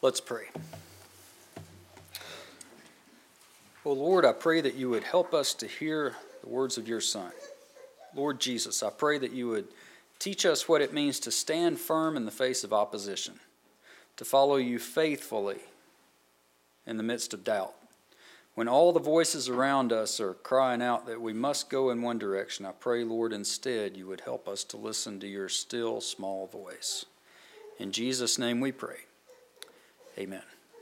Let's pray. Oh Lord, I pray that you would help us to hear the words of your Son. Lord Jesus, I pray that you would teach us what it means to stand firm in the face of opposition, to follow you faithfully in the midst of doubt. When all the voices around us are crying out that we must go in one direction, I pray, Lord, instead you would help us to listen to your still small voice. In Jesus' name we pray. Amen.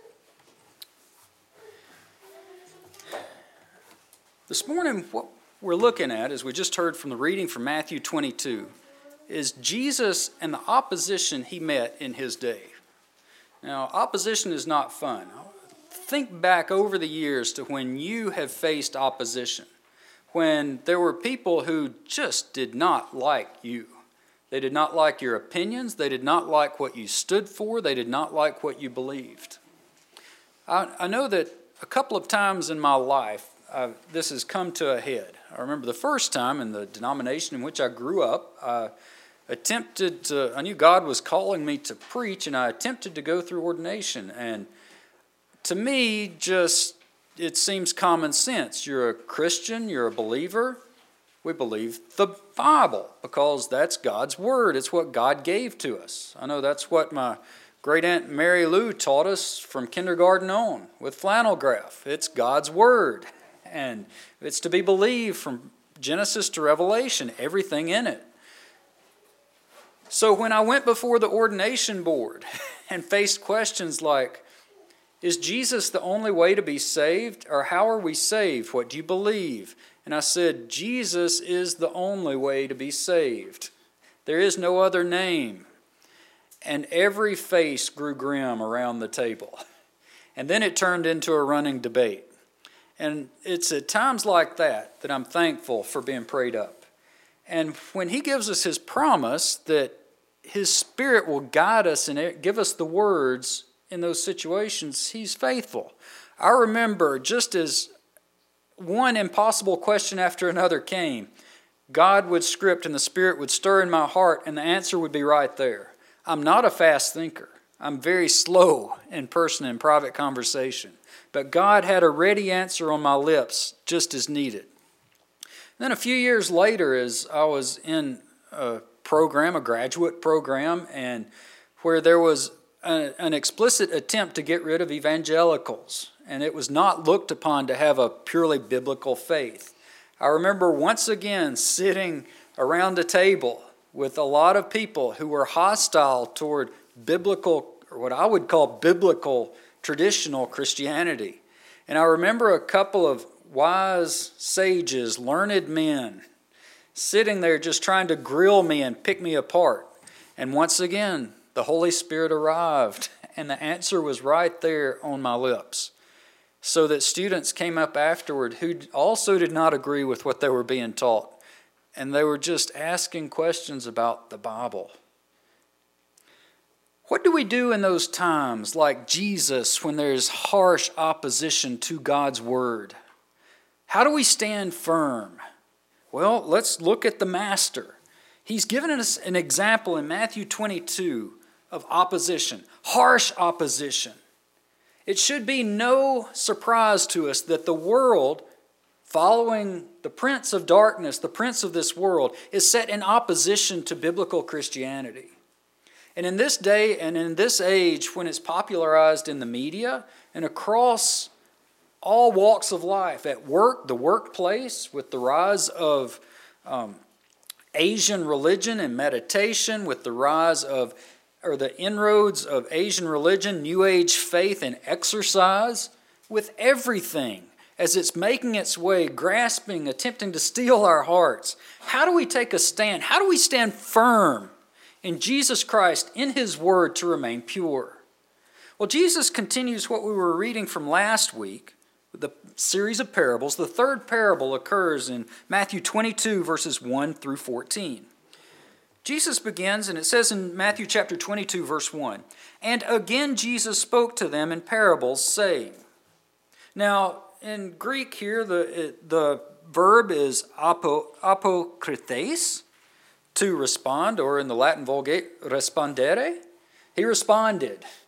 This morning, what we're looking at, as we just heard from the reading from Matthew 22, is Jesus and the opposition he met in his day. Now, opposition is not fun. Think back over the years to when you have faced opposition, when there were people who just did not like you. They did not like your opinions. They did not like what you stood for. They did not like what you believed. I know that a couple of times in my life, this has come to a head. I remember the first time in the denomination in which I grew up, I knew God was calling me to preach, and I attempted to go through ordination. And to me, it seems common sense. You're a Christian, you're a believer. We believe the Bible because that's God's Word. It's what God gave to us. I know that's what my great-aunt Mary Lou taught us from kindergarten on with flannel graph. It's God's Word. And it's to be believed from Genesis to Revelation, everything in it. So when I went before the ordination board and faced questions like, is Jesus the only way to be saved? Or how are we saved? What do you believe? And I said, Jesus is the only way to be saved. There is no other name. And every face grew grim around the table. And then it turned into a running debate. And it's at times like that I'm thankful for being prayed up. And when he gives us his promise that his Spirit will guide us and give us the words in those situations, he's faithful. I remember just as one impossible question after another came, God would script and the Spirit would stir in my heart and the answer would be right there. I'm not a fast thinker. I'm very slow in person in private conversation. But God had a ready answer on my lips just as needed. Then a few years later, as I was in a graduate program, and where there was an explicit attempt to get rid of evangelicals, and it was not looked upon to have a purely biblical faith. I remember once again sitting around a table with a lot of people who were hostile toward biblical, or what I would call biblical, traditional Christianity. And I remember a couple of wise sages, learned men, sitting there just trying to grill me and pick me apart. And once again, the Holy Spirit arrived, and the answer was right there on my lips. So that students came up afterward who also did not agree with what they were being taught. And they were just asking questions about the Bible. What do we do in those times, like Jesus, when there's harsh opposition to God's Word? How do we stand firm? Well, let's look at the Master. He's given us an example in Matthew 22 of opposition, harsh opposition. It should be no surprise to us that the world, following the prince of darkness, the prince of this world, is set in opposition to biblical Christianity. And in this day and in this age, when it's popularized in the media and across all walks of life, at work, the workplace, with the rise of Asian religion and meditation, with the rise of, or the inroads of Asian religion, New Age faith and exercise, with everything as it's making its way, grasping, attempting to steal our hearts. How do we take a stand? How do we stand firm in Jesus Christ, in His Word, to remain pure? Well, Jesus continues what we were reading from last week, the series of parables. The third parable occurs in Matthew 22, verses 1 through 14. Jesus begins, and it says in Matthew chapter 22, verse 1, "And again Jesus spoke to them in parables, saying." Now, in Greek here, the verb is apokrites, to respond, or in the Latin Vulgate, respondere. He responded.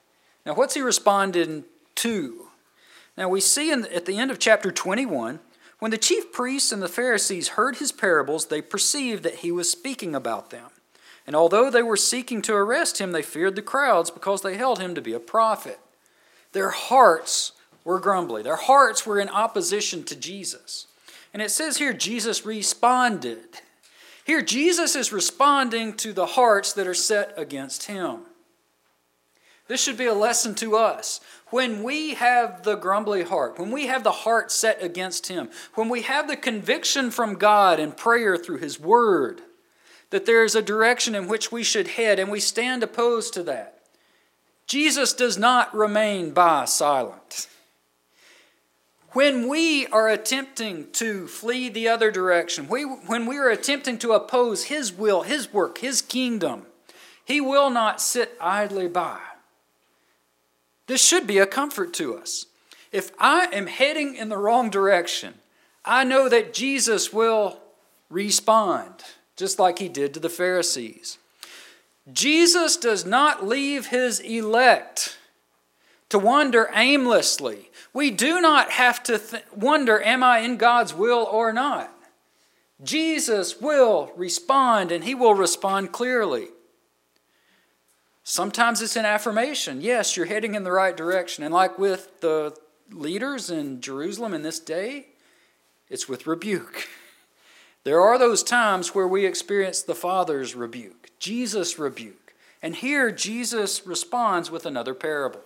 Now, what's he responding to? Now, we see at the end of chapter 21, when the chief priests and the Pharisees heard his parables, they perceived that he was speaking about them. And although they were seeking to arrest him, they feared the crowds because they held him to be a prophet. Their hearts were grumbly. Their hearts were in opposition to Jesus. And it says here, Jesus responded. Here, Jesus is responding to the hearts that are set against him. This should be a lesson to us. When we have the grumbly heart, when we have the heart set against him, when we have the conviction from God in prayer through his word, that there is a direction in which we should head, and we stand opposed to that, Jesus does not remain by silent. When we are attempting to flee the other direction, when we are attempting to oppose his will, his work, his kingdom, he will not sit idly by. This should be a comfort to us. If I am heading in the wrong direction, I know that Jesus will respond, just like he did to the Pharisees. Jesus does not leave his elect to wander aimlessly. We do not have to wonder, am I in God's will or not? Jesus will respond, and he will respond clearly. Sometimes it's an affirmation. Yes, you're heading in the right direction. And like with the leaders in Jerusalem in this day, it's with rebuke. There are those times where we experience the Father's rebuke, Jesus' rebuke. And here Jesus responds with another parable.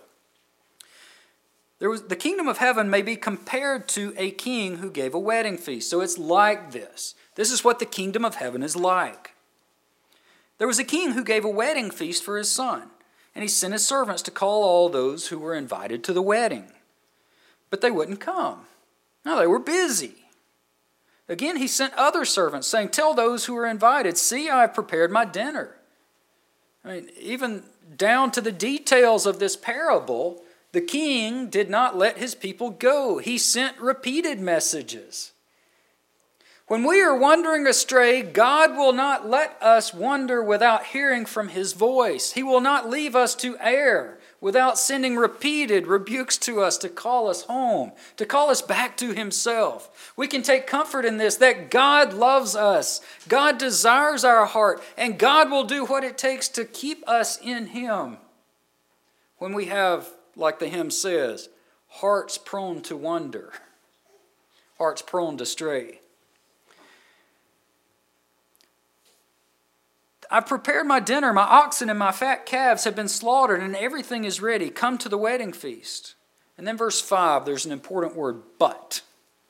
The kingdom of heaven may be compared to a king who gave a wedding feast. So it's like this. This is what the kingdom of heaven is like. There was a king who gave a wedding feast for his son, and he sent his servants to call all those who were invited to the wedding. But they wouldn't come. No, they were busy. Again, he sent other servants, saying, tell those who are invited, see, I have prepared my dinner. I mean, even down to the details of this parable, the king did not let his people go. He sent repeated messages. When we are wandering astray, God will not let us wander without hearing from his voice. He will not leave us to err without sending repeated rebukes to us to call us home, to call us back to himself. We can take comfort in this, that God loves us. God desires our heart, and God will do what it takes to keep us in him. When we have, like the hymn says, hearts prone to wander, hearts prone to stray. I've prepared my dinner, my oxen and my fat calves have been slaughtered, and everything is ready. Come to the wedding feast. And then verse 5, there's an important word, but.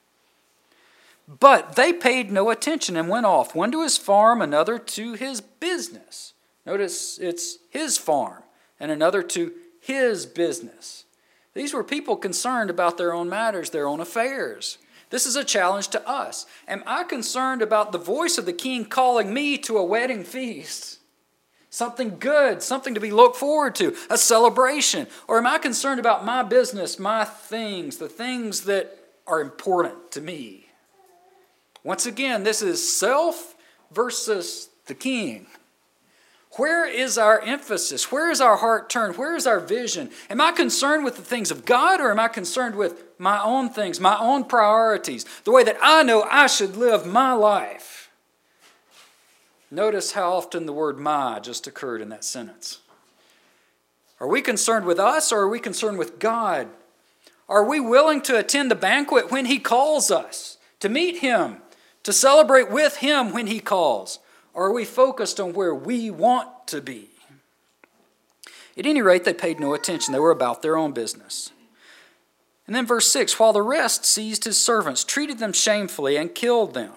But they paid no attention and went off, one to his farm, another to his business. Notice it's his farm, and another to his business. These were people concerned about their own matters, their own affairs. This is a challenge to us. Am I concerned about the voice of the king calling me to a wedding feast? Something good, something to be looked forward to, a celebration. Or am I concerned about my business, my things, the things that are important to me? Once again, this is self versus the king. Where is our emphasis? Where is our heart turned? Where is our vision? Am I concerned with the things of God, or am I concerned with my own things, my own priorities, the way that I know I should live my life? Notice how often the word my just occurred in that sentence. Are we concerned with us, or are we concerned with God? Are we willing to attend the banquet when he calls us, to meet him, to celebrate with him when he calls? Or are we focused on where we want to be? At any rate, they paid no attention. They were about their own business. And then verse 6, while the rest seized his servants, treated them shamefully, and killed them.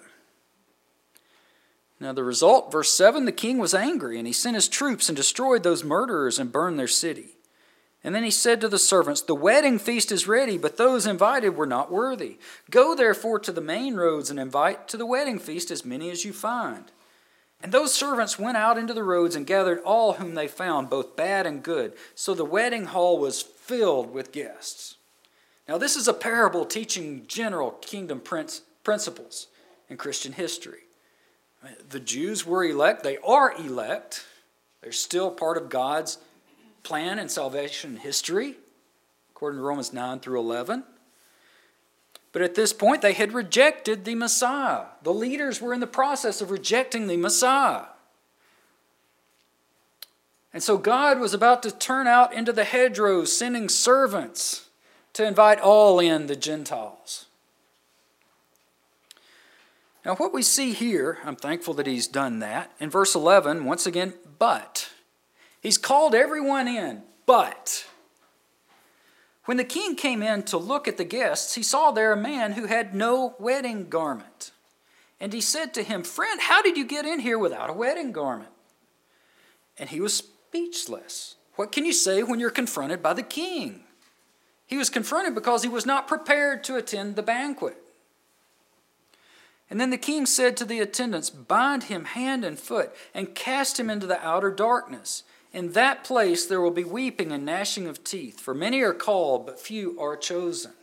Now the result, verse 7, the king was angry, and he sent his troops and destroyed those murderers and burned their city. And then he said to the servants, the wedding feast is ready, but those invited were not worthy. Go therefore to the main roads and invite to the wedding feast as many as you find. And those servants went out into the roads and gathered all whom they found, both bad and good. So the wedding hall was filled with guests. Now this is a parable teaching general kingdom principles in Christian history. The Jews were elect. They are elect. They're still part of God's plan in salvation history, according to Romans 9 through 11. But at this point, they had rejected the Messiah. The leaders were in the process of rejecting the Messiah. And so God was about to turn out into the hedgerows, sending servants to invite all in, the Gentiles. Now what we see here, I'm thankful that he's done that. In verse 11, once again, but. He's called everyone in, but. When the king came in to look at the guests, he saw there a man who had no wedding garment. And he said to him, "Friend, how did you get in here without a wedding garment?" And he was speechless. What can you say when you're confronted by the king? He was confronted because he was not prepared to attend the banquet. And then the king said to the attendants, "Bind him hand and foot and cast him into the outer darkness. In that place there will be weeping and gnashing of teeth, for many are called, but few are chosen."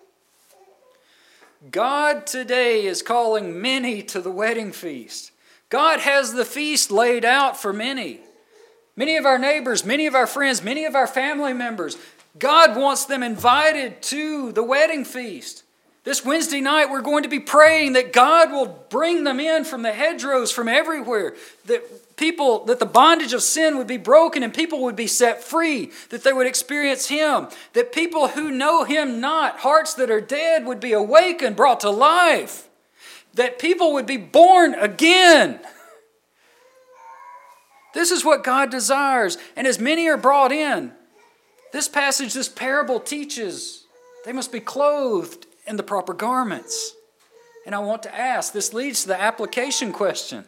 God today is calling many to the wedding feast. God has the feast laid out for many. Many of our neighbors, many of our friends, many of our family members, God wants them invited to the wedding feast. This Wednesday night, we're going to be praying that God will bring them in from the hedgerows, from everywhere, that the bondage of sin would be broken and people would be set free, that they would experience Him, that people who know Him not, hearts that are dead, would be awakened, brought to life, that people would be born again. This is what God desires. And as many are brought in, this passage, this parable teaches they must be clothed in the proper garments. And I want to ask, this leads to the application question.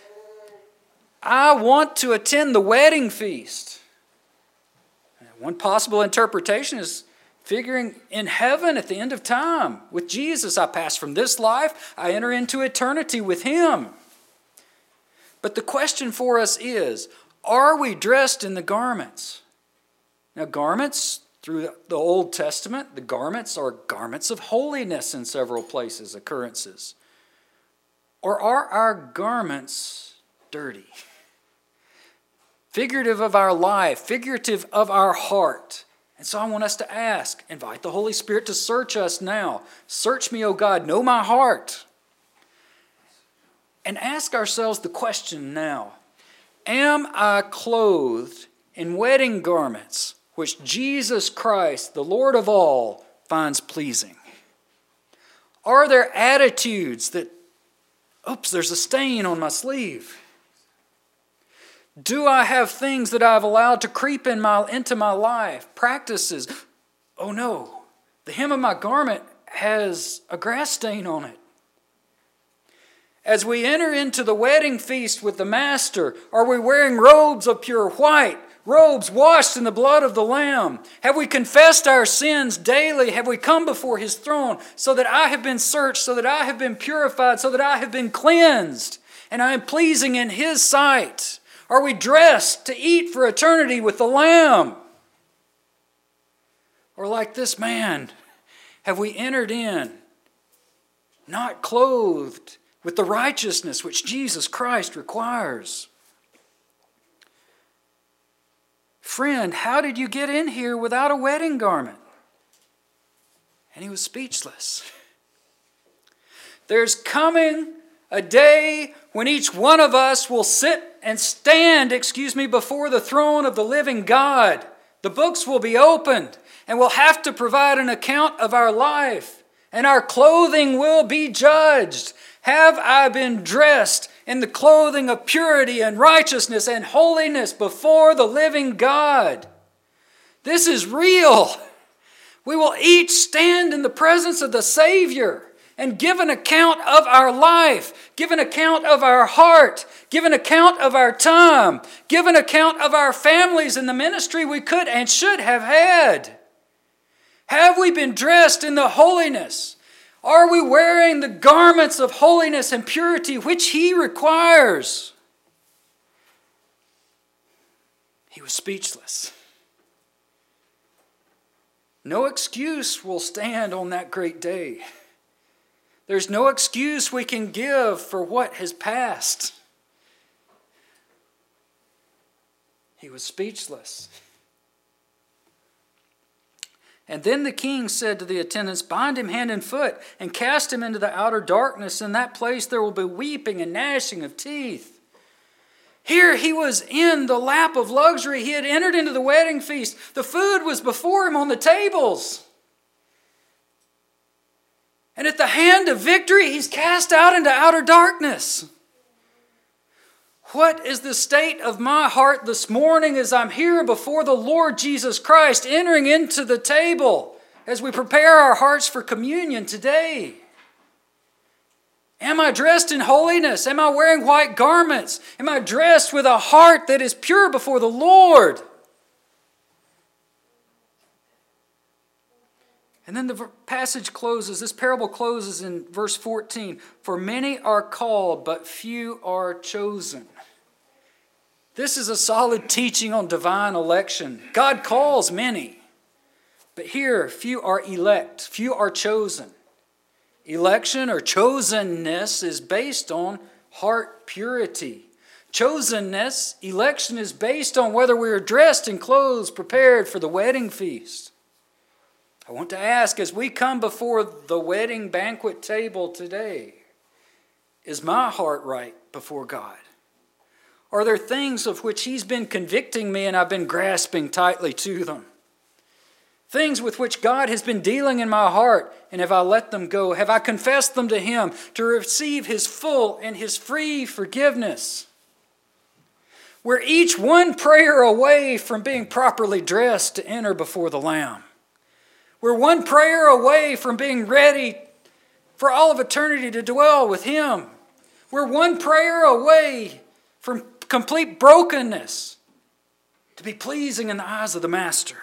I want to attend the wedding feast. One possible interpretation is figuring in heaven at the end of time. With Jesus, I pass from this life, I enter into eternity with Him. But the question for us is, are we dressed in the garments? Now, garments, through the Old Testament, the garments are garments of holiness in several places, occurrences. Or are our garments dirty? Figurative of our life, figurative of our heart. And so I want us to ask, invite the Holy Spirit to search us now. Search me, O God, know my heart. And ask ourselves the question now, am I clothed in wedding garments which Jesus Christ, the Lord of all, finds pleasing? Are there attitudes that, oops, there's a stain on my sleeve? Do I have things that I've allowed to creep into my life? Practices, oh no, the hem of my garment has a grass stain on it. As we enter into the wedding feast with the Master, are we wearing robes of pure white, robes washed in the blood of the Lamb? Have we confessed our sins daily? Have we come before His throne so that I have been searched, so that I have been purified, so that I have been cleansed, and I am pleasing in His sight? Are we dressed to eat for eternity with the Lamb? Or like this man, have we entered in, not clothed with the righteousness which Jesus Christ requires? Friend, how did you get in here without a wedding garment? And he was speechless. There's coming a day when each one of us will stand before the throne of the living God. The books will be opened, and we'll have to provide an account of our life, and our clothing will be judged. Have I been dressed in the clothing of purity and righteousness and holiness before the living God? This is real. We will each stand in the presence of the Savior and give an account of our life, give an account of our heart, give an account of our time, give an account of our families and the ministry we could and should have had. Have we been dressed in the holiness? Are we wearing the garments of holiness and purity which He requires? He was speechless. No excuse will stand on that great day. There's no excuse we can give for what has passed. He was speechless. And then the king said to the attendants, "Bind him hand and foot, and cast him into the outer darkness. In that place there will be weeping and gnashing of teeth." Here he was in the lap of luxury. He had entered into the wedding feast. The food was before him on the tables. And at the hand of victory, he's cast out into outer darkness. What is the state of my heart this morning as I'm here before the Lord Jesus Christ, entering into the table as we prepare our hearts for communion today? Am I dressed in holiness? Am I wearing white garments? Am I dressed with a heart that is pure before the Lord? And then the passage closes, this parable closes in verse 14. "For many are called, but few are chosen." This is a solid teaching on divine election. God calls many, but here few are elect, few are chosen. Election or chosenness is based on heart purity. Chosenness, election is based on whether we are dressed in clothes prepared for the wedding feast. I want to ask, as we come before the wedding banquet table today, is my heart right before God? Are there things of which He's been convicting me and I've been grasping tightly to them? Things with which God has been dealing in my heart, and have I let them go? Have I confessed them to Him to receive His full and His free forgiveness? We're each one prayer away from being properly dressed to enter before the Lamb. We're one prayer away from being ready for all of eternity to dwell with Him. We're one prayer away from complete brokenness to be pleasing in the eyes of the Master.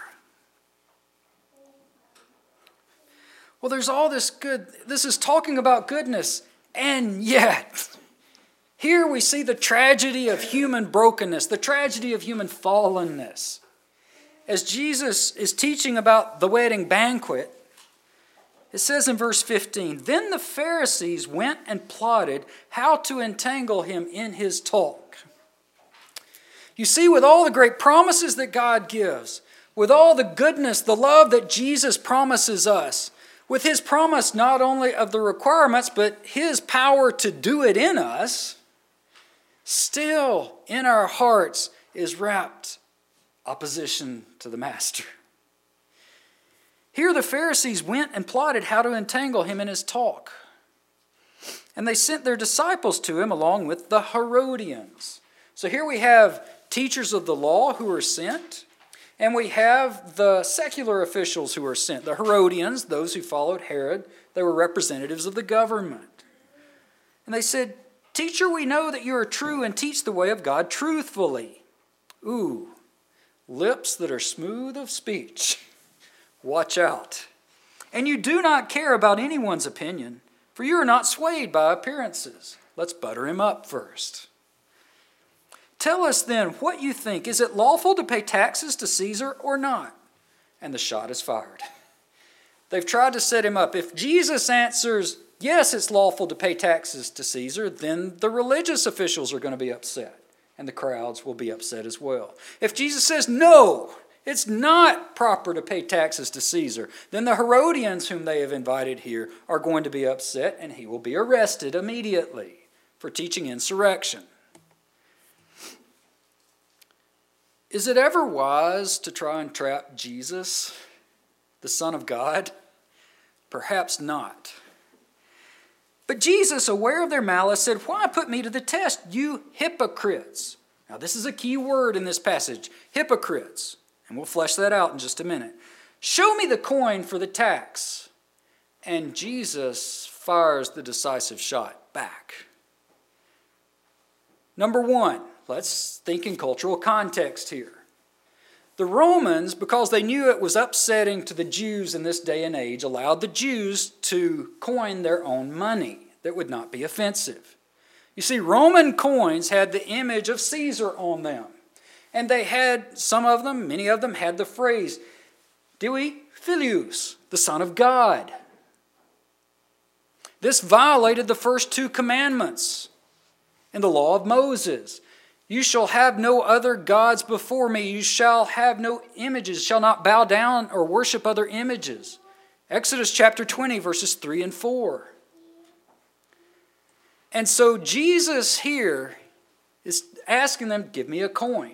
Well, there's all this good. This is talking about goodness, and yet here we see the tragedy of human brokenness, the tragedy of human fallenness. As Jesus is teaching about the wedding banquet, it says in verse 15, "Then the Pharisees went and plotted how to entangle him in his talk." You see, with all the great promises that God gives, with all the goodness, the love that Jesus promises us, with His promise not only of the requirements, but His power to do it in us, still in our hearts is wrapped opposition to the Master. Here the Pharisees went and plotted how to entangle Him in His talk. And they sent their disciples to Him along with the Herodians. So here we have teachers of the law who are sent, and we have the secular officials who are sent. The Herodians, those who followed Herod, they were representatives of the government. And they said, "Teacher, we know that you are true and teach the way of God truthfully." Ooh, lips that are smooth of speech. Watch out. "And you do not care about anyone's opinion, for you are not swayed by appearances." Let's butter him up first. "Tell us then what you think. Is it lawful to pay taxes to Caesar or not?" And the shot is fired. They've tried to set him up. If Jesus answers, yes, it's lawful to pay taxes to Caesar, then the religious officials are going to be upset, and the crowds will be upset as well. If Jesus says, no, it's not proper to pay taxes to Caesar, then the Herodians whom they have invited here are going to be upset, and he will be arrested immediately for teaching insurrection. Is it ever wise to try and trap Jesus, the Son of God? Perhaps not. But Jesus, aware of their malice, said, "Why put me to the test, you hypocrites?" Now this is a key word in this passage, hypocrites. And we'll flesh that out in just a minute. "Show me the coin for the tax." And Jesus fires the decisive shot back. Number one, let's think in cultural context here. The Romans, because they knew it was upsetting to the Jews in this day and age, allowed the Jews to coin their own money that would not be offensive. You see, Roman coins had the image of Caesar on them. And they had, some of them, many of them had the phrase, Dei Filius, the Son of God. This violated the first two commandments in the law of Moses. You shall have no other gods before me. You shall have no images, shall not bow down or worship other images. Exodus chapter 20, verses 3 and 4. And so Jesus here is asking them, give me a coin.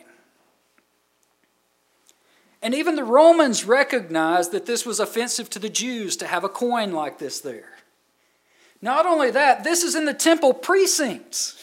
And even the Romans recognized that this was offensive to the Jews to have a coin like this there. Not only that, this is in the temple precincts.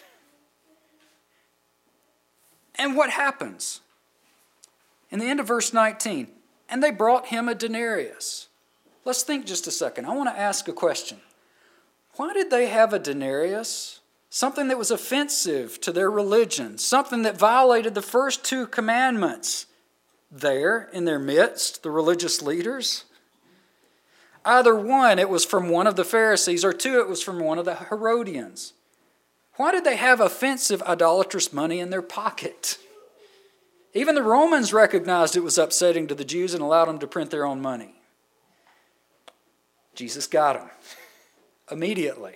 And what happens? In the end of verse 19, and they brought him a denarius. Let's think just a second. I want to ask a question. Why did they have a denarius? Something that was offensive to their religion, something that violated the first two commandments there in their midst, the religious leaders. Either one, it was from one of the Pharisees, or two, it was from one of the Herodians. Why did they have offensive, idolatrous money in their pocket? Even the Romans recognized it was upsetting to the Jews and allowed them to print their own money. Jesus got them immediately.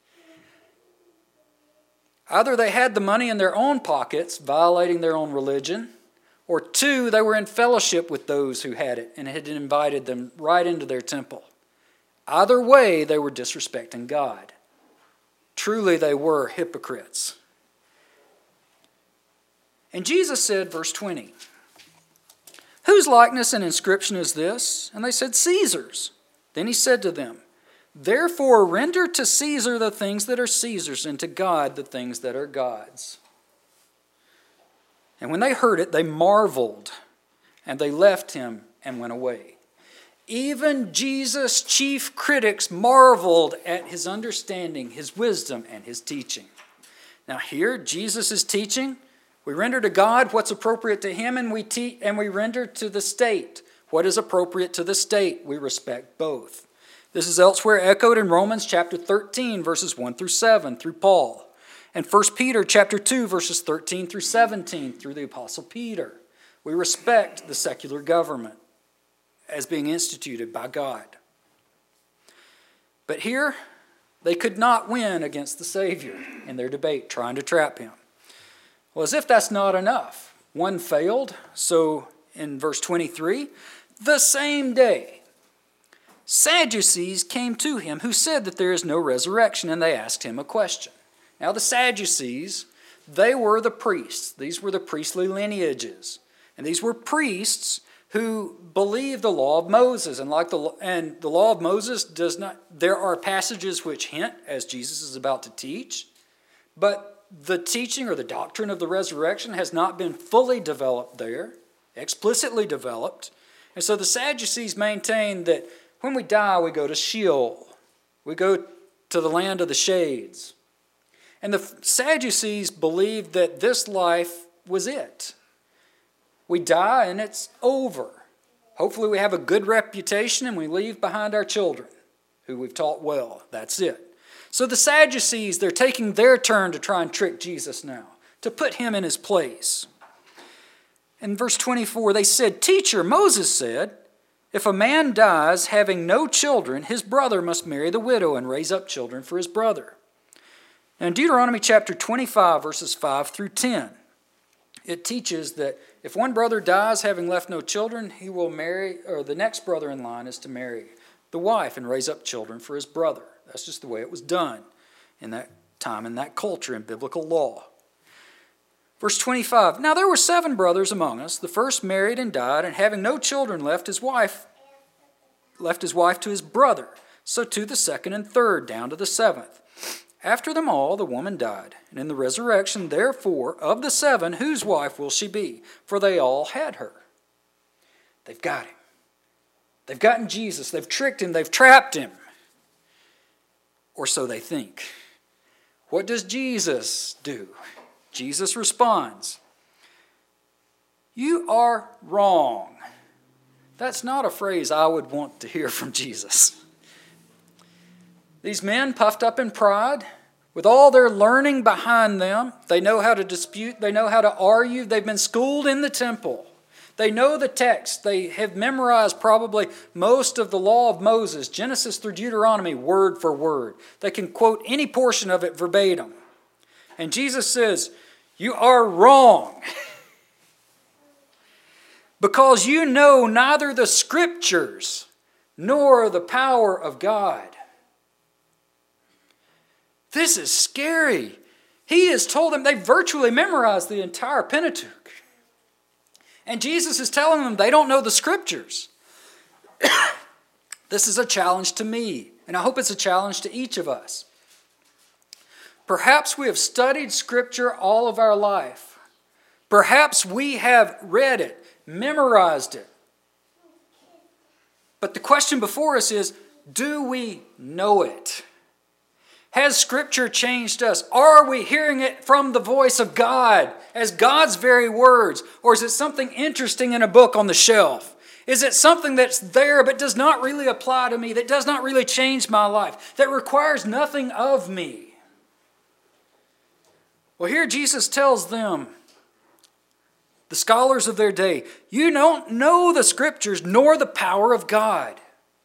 Either they had the money in their own pockets, violating their own religion, or two, they were in fellowship with those who had it and had invited them right into their temple. Either way, they were disrespecting God. Truly, they were hypocrites. And Jesus said, verse 20, whose likeness and inscription is this? And they said, Caesar's. Then he said to them, therefore render to Caesar the things that are Caesar's, and to God the things that are God's. And when they heard it, they marveled, and they left him and went away. Even Jesus' chief critics marveled at his understanding, his wisdom, and his teaching. Now here, Jesus is teaching. We render to God what's appropriate to him, and we render to the state what is appropriate to the state. We respect both. This is elsewhere echoed in Romans chapter 13, verses 1 through 7, through Paul. And 1 Peter chapter 2, verses 13 through 17, through the Apostle Peter. We respect the secular government as being instituted by God. But here, they could not win against the Savior in their debate, trying to trap him. Well, as if that's not enough, one failed. So in verse 23, the same day, Sadducees came to him who said that there is no resurrection, and they asked him a question. Now the Sadducees, they were the priests. These were the priestly lineages. And these were priests who believed the law of Moses. And the law of Moses does not, there are passages which hint, as Jesus is about to teach, but the teaching or the doctrine of the resurrection has not been fully developed there, explicitly developed. And so the Sadducees maintain that when we die, we go to Sheol. We go to the land of the shades. And the Sadducees believed that this life was it. We die and it's over. Hopefully we have a good reputation and we leave behind our children who we've taught well. That's it. So the Sadducees, they're taking their turn to try and trick Jesus now, to put him in his place. In verse 24, they said, Teacher, Moses said, if a man dies having no children, his brother must marry the widow and raise up children for his brother. Now in Deuteronomy chapter 25, verses 5 through 10, it teaches that if one brother dies having left no children, he will marry, or the next brother in line is to marry the wife and raise up children for his brother. That's just the way it was done in that time, in that culture, in biblical law. Verse 25, now there were 7 brothers among us. The first married and died, and having no children left his wife to his brother. So to the second and third, down to the 7th. After them all, the woman died. And in the resurrection, therefore, of the 7, whose wife will she be? For they all had her. They've got him. They've gotten Jesus. They've tricked him. They've trapped him. Or so they think. What does Jesus do? Jesus responds, you are wrong. That's not a phrase I would want to hear from Jesus. These men puffed up in pride, with all their learning behind them, they know how to dispute, they know how to argue, they've been schooled in the temple. They know the text. They have memorized probably most of the law of Moses, Genesis through Deuteronomy, word for word. They can quote any portion of it verbatim. And Jesus says, You are wrong. Because you know neither the Scriptures nor the power of God. This is scary. He has told them, they virtually memorized the entire Pentateuch. And Jesus is telling them they don't know the Scriptures. This is a challenge to me, and I hope it's a challenge to each of us. Perhaps we have studied Scripture all of our life. Perhaps we have read it, memorized it. But the question before us is, do we know it? Has Scripture changed us? Are we hearing it from the voice of God as God's very words? Or is it something interesting in a book on the shelf? Is it something that's there but does not really apply to me, that does not really change my life, that requires nothing of me? Well, here Jesus tells them, the scholars of their day, you don't know the Scriptures nor the power of God.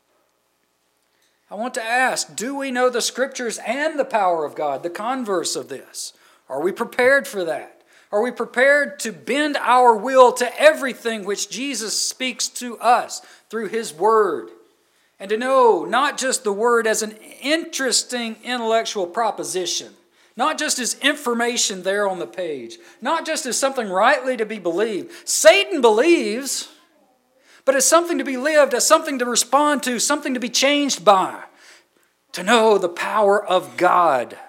I want to ask, do we know the Scriptures and the power of God, the converse of this? Are we prepared for that? Are we prepared to bend our will to everything which Jesus speaks to us through His Word? And to know not just the Word as an interesting intellectual proposition, not just as information there on the page, not just as something rightly to be believed. Satan believes, but as something to be lived, as something to respond to, something to be changed by, to know the power of God.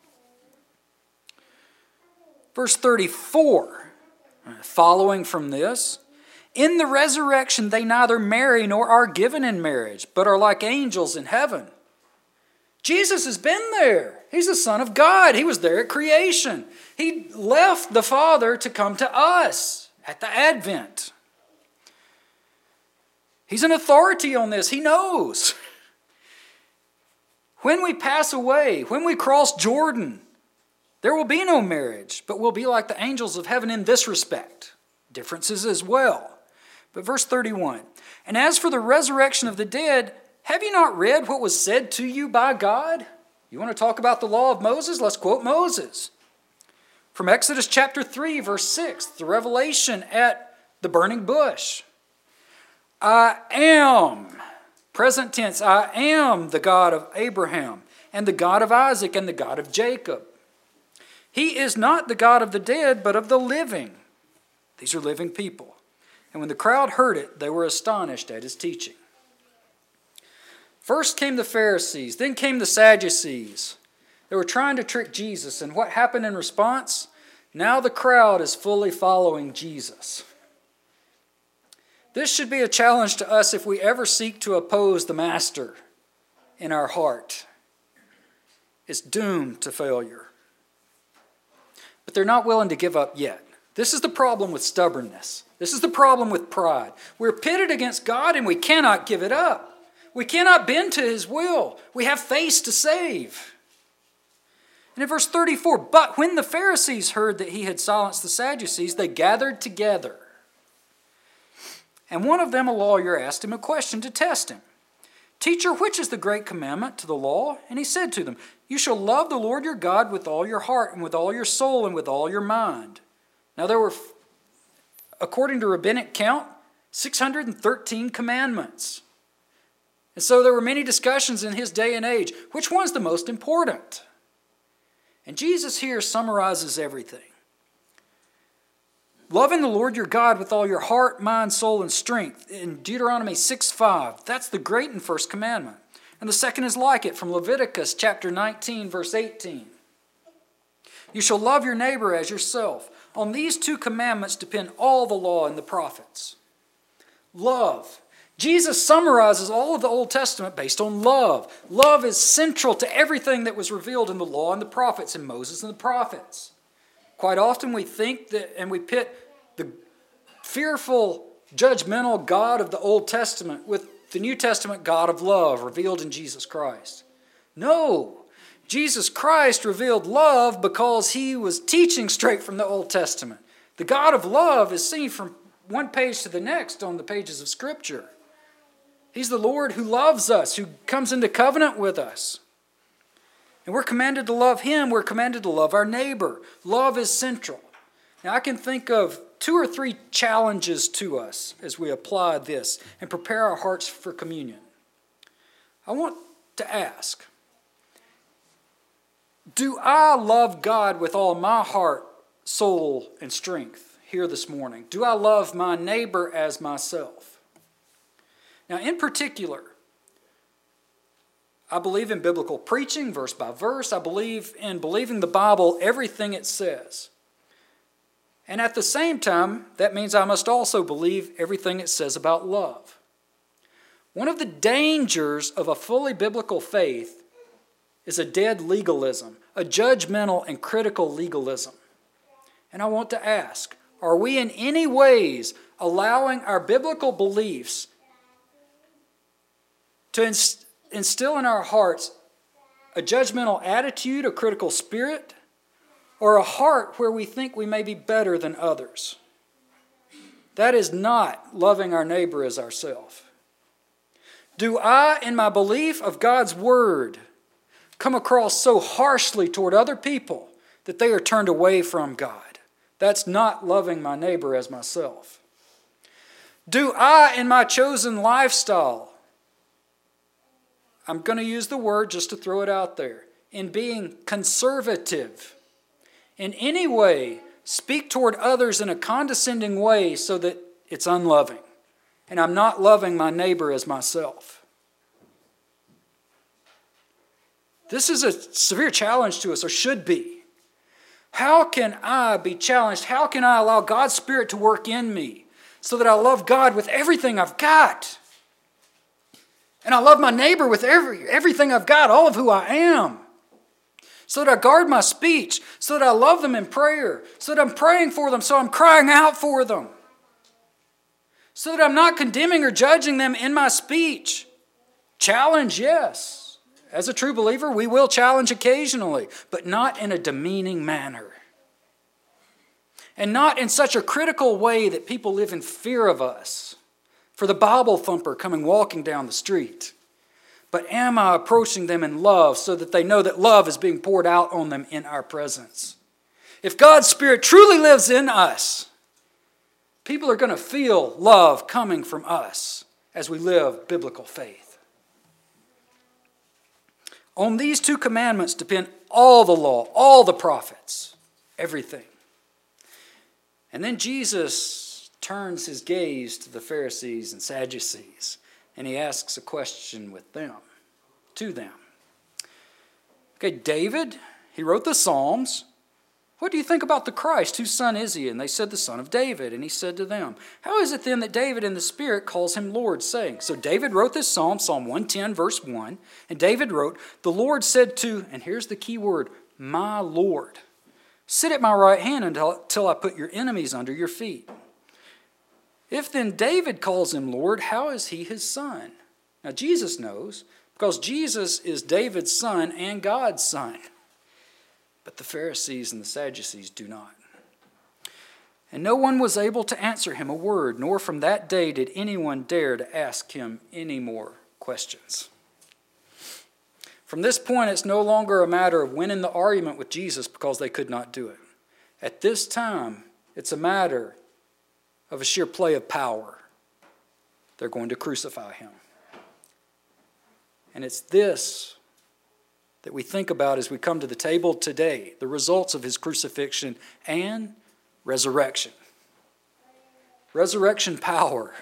Verse 34, following from this, in the resurrection they neither marry nor are given in marriage, but are like angels in heaven. Jesus has been there. He's the Son of God. He was there at creation. He left the Father to come to us at the Advent. He's an authority on this. He knows. When we pass away, when we cross Jordan, there will be no marriage, but we'll be like the angels of heaven in this respect. Differences as well. But verse 31, and as for the resurrection of the dead, have you not read what was said to you by God? You want to talk about the law of Moses? Let's quote Moses. From Exodus chapter 3, verse 6, the revelation at the burning bush. I am, present tense, I am the God of Abraham and the God of Isaac and the God of Jacob. He is not the God of the dead, but of the living. These are living people. And when the crowd heard it, they were astonished at his teaching. First came the Pharisees, then came the Sadducees. They were trying to trick Jesus, and what happened in response? Now the crowd is fully following Jesus. This should be a challenge to us if we ever seek to oppose the Master in our heart. It's doomed to failure. But they're not willing to give up yet. This is the problem with stubbornness. This is the problem with pride. We're pitted against God and we cannot give it up. We cannot bend to His will. We have face to save. And in verse 34, but when the Pharisees heard that He had silenced the Sadducees, they gathered together. And one of them, a lawyer, asked Him a question to test Him. Teacher, which is the great commandment to the law? And He said to them, you shall love the Lord your God with all your heart and with all your soul and with all your mind. Now there were, according to rabbinic count, 613 commandments. And so there were many discussions in his day and age. Which one's the most important? And Jesus here summarizes everything. Loving the Lord your God with all your heart, mind, soul, and strength. In Deuteronomy 6:5, that's the great and first commandment. And the second is like it from Leviticus chapter 19, verse 18. You shall love your neighbor as yourself. On these two commandments depend all the law and the prophets. Love. Jesus summarizes all of the Old Testament based on love. Love is central to everything that was revealed in the law and the prophets, in Moses and the prophets. Quite often we think that, and we pit the fearful, judgmental God of the Old Testament with the New Testament God of love revealed in Jesus Christ. No, Jesus Christ revealed love because He was teaching straight from the Old Testament. The God of love is seen from one page to the next on the pages of Scripture. He's the Lord who loves us, who comes into covenant with us. And we're commanded to love Him. We're commanded to love our neighbor. Love is central. Now, I can think of 2 or 3 challenges to us as we apply this and prepare our hearts for communion. I want to ask, do I love God with all my heart, soul, and strength here this morning? Do I love my neighbor as myself? Now, in particular, I believe in biblical preaching, verse by verse. I believe in believing the Bible, everything it says. And at the same time, that means I must also believe everything it says about love. One of the dangers of a fully biblical faith is a dead legalism, a judgmental and critical legalism. And I want to ask, are we in any ways allowing our biblical beliefs to instill in our hearts a judgmental attitude, a critical spirit, or a heart where we think we may be better than others? That is not loving our neighbor as ourselves. Do I, in my belief of God's Word, come across so harshly toward other people that they are turned away from God? That's not loving my neighbor as myself. Do I, in my chosen lifestyle, I'm going to use the word just to throw it out there, in being conservative, in any way speak toward others in a condescending way so that it's unloving, and I'm not loving my neighbor as myself? This is a severe challenge to us, or should be. How can I be challenged? How can I allow God's Spirit to work in me so that I love God with everything I've got? And I love my neighbor with everything I've got, all of who I am. So that I guard my speech, so that I love them in prayer, so that I'm praying for them, so I'm crying out for them. So that I'm not condemning or judging them in my speech. Challenge, yes. As a true believer, we will challenge occasionally, but not in a demeaning manner. And not in such a critical way that people live in fear of us, for the Bible thumper coming walking down the street. But am I approaching them in love so that they know that love is being poured out on them in our presence? If God's Spirit truly lives in us, people are going to feel love coming from us as we live biblical faith. On these 2 commandments depend all the law, all the prophets, everything. And then Jesus turns his gaze to the Pharisees and Sadducees, and he asks a question to them. Okay, David, he wrote the Psalms. What do you think about the Christ? Whose son is he? And they said, the son of David. And he said to them, how is it then that David in the Spirit calls him Lord, saying? So David wrote this psalm, Psalm 110, verse 1. And David wrote, the Lord said to, and here's the key word, my Lord, sit at my right hand until I put your enemies under your feet. If then David calls him Lord, how is he his son? Now Jesus knows, because Jesus is David's son and God's son. But the Pharisees and the Sadducees do not. And no one was able to answer him a word, nor from that day did anyone dare to ask him any more questions. From this point, it's no longer a matter of winning the argument with Jesus because they could not do it. At this time, it's a matter of a sheer play of power. They're going to crucify him. And it's this that we think about as we come to the table today, the results of his crucifixion and resurrection. Resurrection power.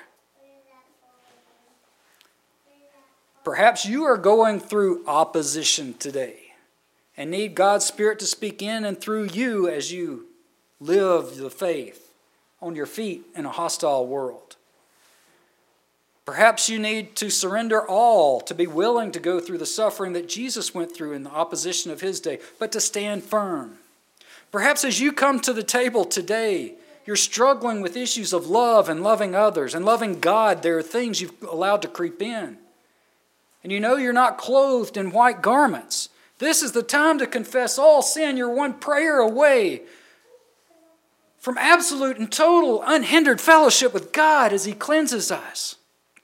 Perhaps you are going through opposition today and need God's Spirit to speak in and through you as you live the faith on your feet in a hostile world. Perhaps you need to surrender all to be willing to go through the suffering that Jesus went through in the opposition of his day, but to stand firm. Perhaps as you come to the table today, you're struggling with issues of love and loving others and loving God. There are things you've allowed to creep in. And you know you're not clothed in white garments. This is the time to confess all sin. You're one prayer away from absolute and total unhindered fellowship with God as he cleanses us.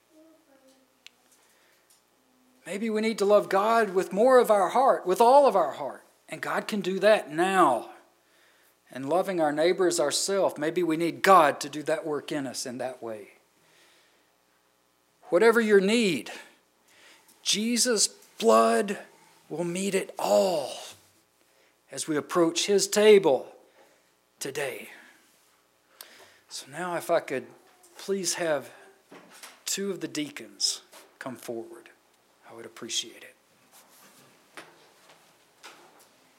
Maybe we need to love God with more of our heart, with all of our heart. And God can do that now. and loving our neighbor as ourselves. Maybe we need God to do that work in us in that way. Whatever your need, Jesus' blood will meet it all as we approach his table today. So now if I could please have 2 of the deacons come forward, I would appreciate it.